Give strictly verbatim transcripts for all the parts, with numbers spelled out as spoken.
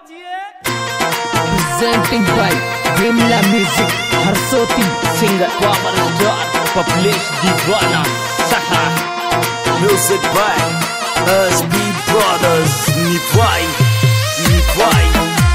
Presenting by Vimla Music, Harsoti singer Kwamar Jar, Publish Divana Saha. Music by S B Brothers, Nifai, Nifai.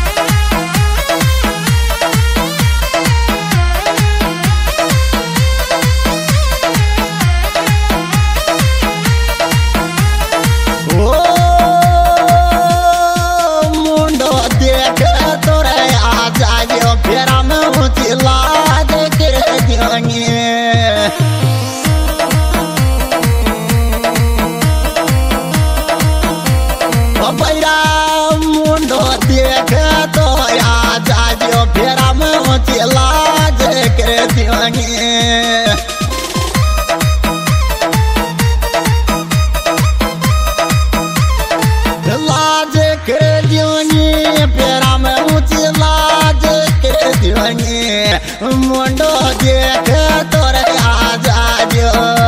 मुंडो देख तोरे आजादियो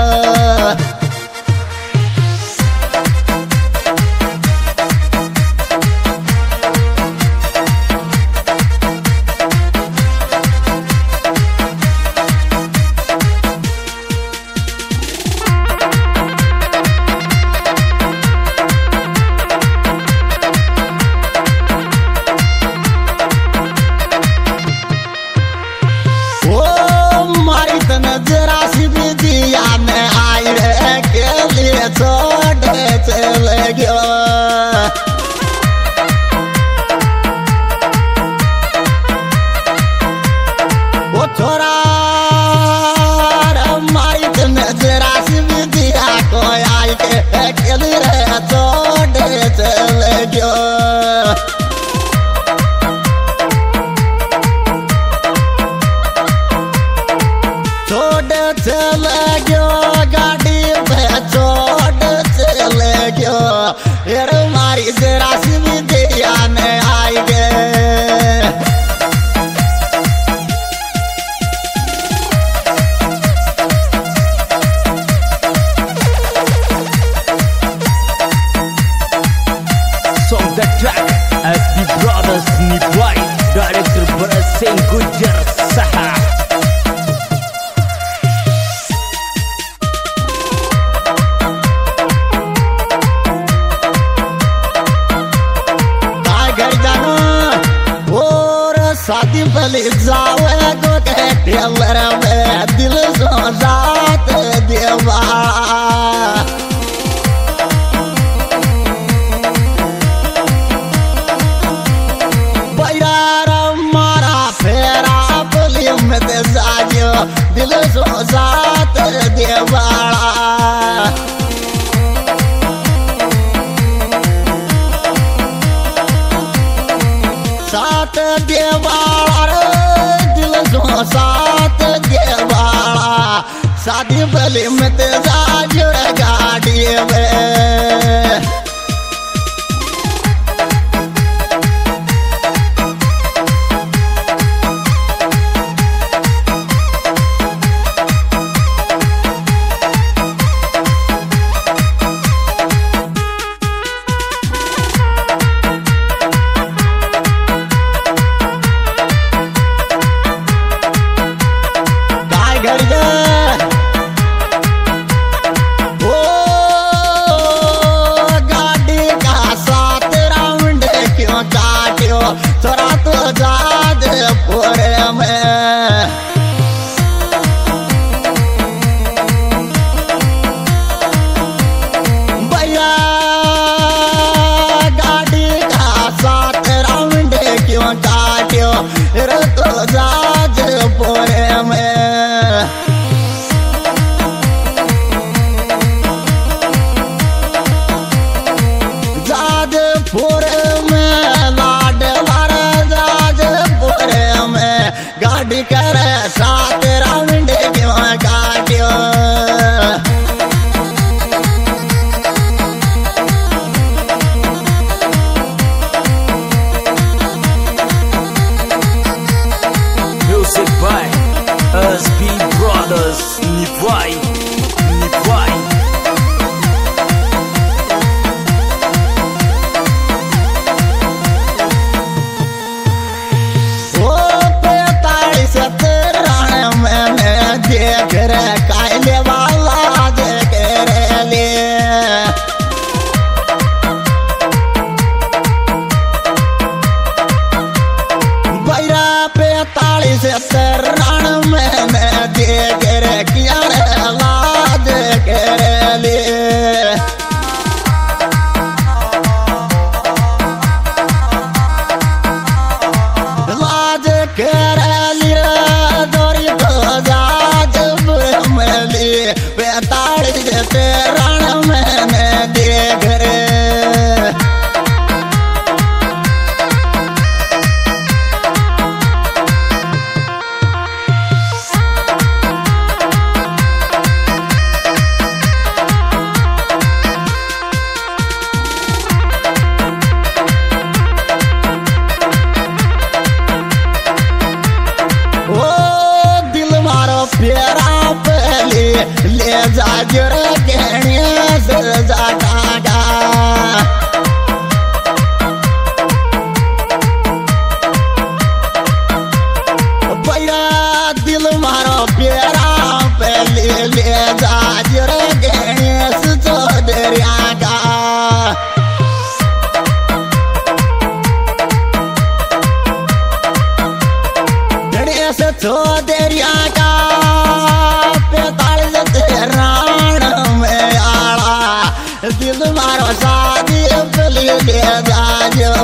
Director Barasin Gujar Saha. शादी भले जावे गो के Taylor में दिल सो जात देवा दिल सो जात देवाला सात देवाला दिल सो सात देवाला शादी भले में ते जाजड़ गाड़ी में थोड़ा तो जाद पूरे में भैया गाड़ी का साथ राउंड क्यों काट्यो रे तो जाद पूरे में जाद पूरे गाड़ी करे साथ राउंड क्यों काट्यो Music by S B Brothers, Nifai, Nifai. बेहतर रण मैंने देख रे किया रे लाज कर ले लाज कर लिया दोरी तो जाज मिली पैतालीस रण मैंने देख रे प्यारा पहले ले जा जर गहने से जाटागा भैया दिल मारो प्यारा पहले ले जा जर गहने से चौधरियागा गणेश चौधरियागा दिल मारो शादी पली ले जाओ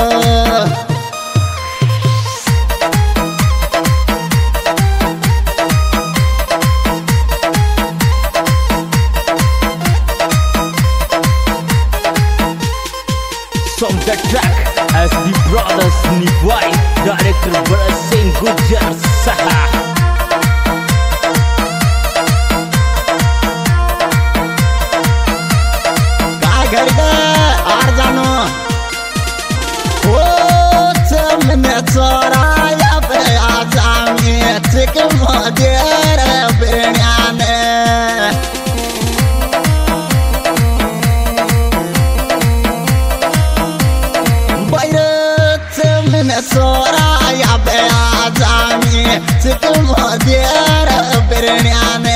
From the track S B Brothers Nivai, director Bharat Singh Gujjar Saha. घर आर जानो ओ चमने चोराया पे आजामी चिक मजेर बेण्याने बैर चमने चोराया पे आजामी चिक मजेर बेण्याने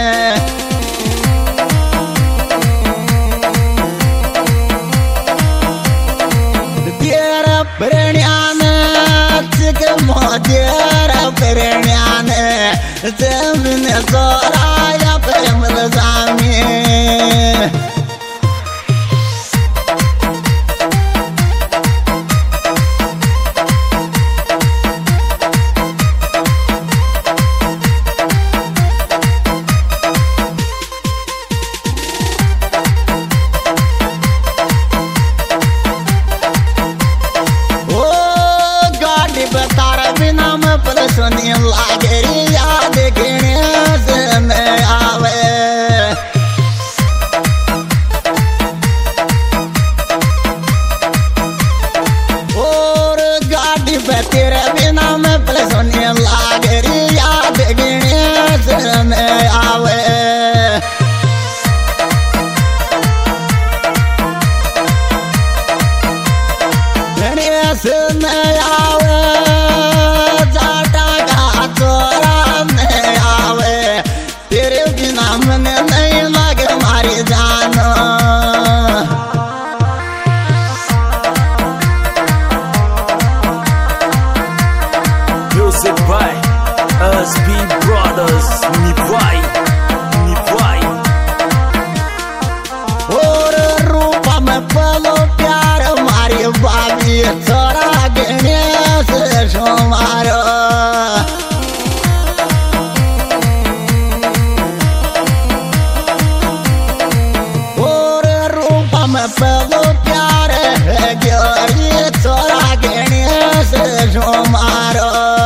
प्रणयाने चिक मोदियर प्रणयाने जमीन चोराया प्रेम जामी सुनी लागे याद गिने से में आवे और गाड़ी पे तेरे बिना में सुनी लागे याद गिने से में आवे गणेश में आवे मने नहीं लगे मारी जानो Music by S B Brothers Nivai, Nivai. और रूप में पलो प्यार मारी बाबी चोरा गणेश सोमारो पलो प्यार है ग्योरी चोरा गणेश सोमारो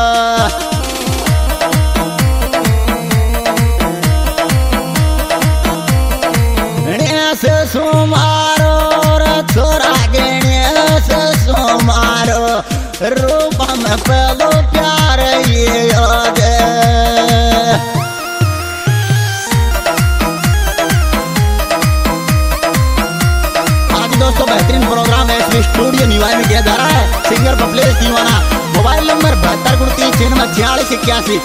गणेश सोमारो चोरा गणेश सोमारो रूप में पलो प्यार ये योग दोस्तों बेहतरीन प्रोग्राम है इसमें स्टूडियो निवाई में किया जा रहा है सिंगर पपलेश दीवाना मोबाइल नंबर बहत्तर उनतीस छियानवे छियालीस इक्यासी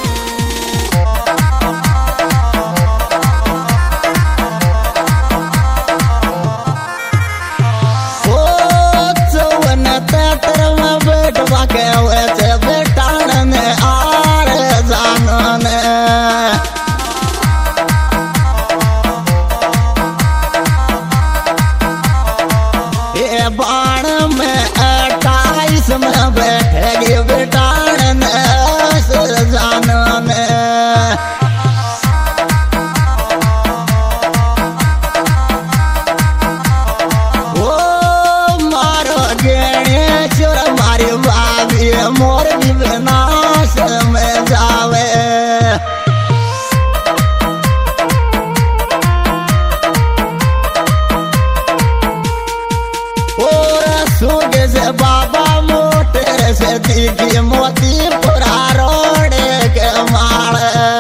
चौवन तेतर में बैठवा के बेटान में आ दिखी मोती पूरा रोड के माल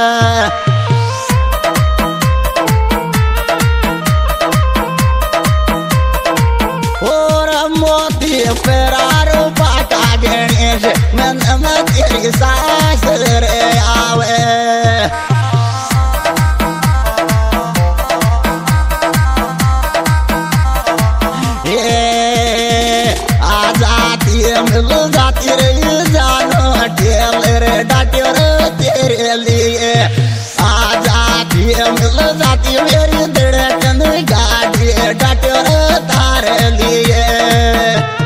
और मोती पेरा रूपा का गणेश मन में तेरी सास रे आवे आजादी मिल